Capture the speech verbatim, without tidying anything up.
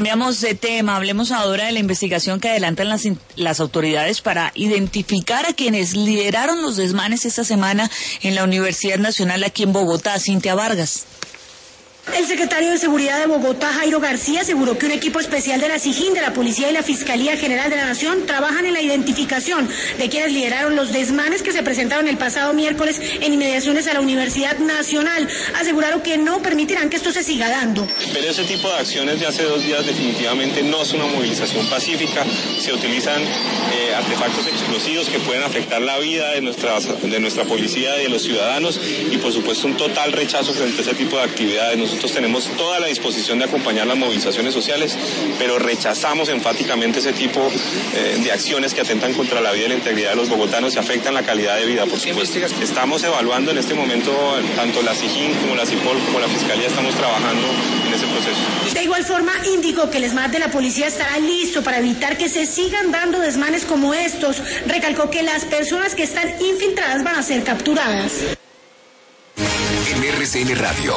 Cambiamos de tema, hablemos ahora de la investigación que adelantan las, las autoridades para identificar a quienes lideraron los desmanes esta semana en la Universidad Nacional aquí en Bogotá. Cintia Vargas. El secretario de Seguridad de Bogotá, Jairo García, aseguró que un equipo especial de la SIJIN, de la Policía y la Fiscalía General de la Nación trabajan en la identificación de quienes lideraron los desmanes que se presentaron el pasado miércoles en inmediaciones a la Universidad Nacional. Aseguraron que no permitirán que esto se siga dando. Pero ese tipo de acciones de hace dos días definitivamente no es una movilización pacífica. Se utilizan eh, artefactos explosivos que pueden afectar la vida de, nuestras, de nuestra policía y de los ciudadanos, y por supuesto un total rechazo frente a ese tipo de actividades. Nosotros tenemos toda la disposición de acompañar las movilizaciones sociales, pero rechazamos enfáticamente ese tipo eh, de acciones que atentan contra la vida y la integridad de los bogotanos y afectan la calidad de vida, por supuesto. Estamos evaluando en este momento, tanto la SIJIN como la CIPOL como la Fiscalía, estamos trabajando en ese proceso. De igual forma, indicó que el ESMAD de la policía estará listo para evitar que se sigan dando desmanes como estos. Recalcó que las personas que están infiltradas van a ser capturadas. En R C N Radio,